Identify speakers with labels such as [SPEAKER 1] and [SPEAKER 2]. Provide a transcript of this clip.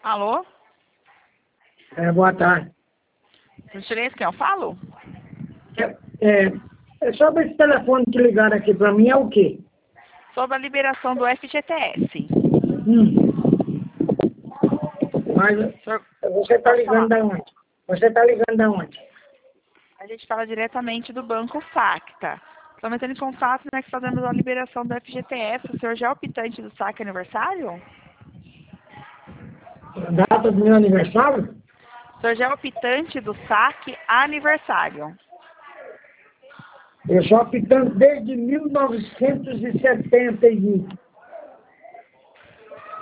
[SPEAKER 1] Alô?
[SPEAKER 2] Boa tarde.
[SPEAKER 1] Gentileza, quem eu falo?
[SPEAKER 2] É sobre esse telefone que ligaram aqui para mim, é o quê?
[SPEAKER 1] Sobre a liberação do FGTS.
[SPEAKER 2] Mas
[SPEAKER 1] Senhor,
[SPEAKER 2] você está ligando da onde? Você está ligando da onde?
[SPEAKER 1] a gente fala diretamente do Banco Facta. Estamos entrando em contato, né, que fazemos a liberação do FGTS. O senhor já é optante do saque aniversário?
[SPEAKER 2] A data do meu aniversário?
[SPEAKER 1] O senhor já é optante do saque aniversário?
[SPEAKER 2] Eu sou optante desde 1971.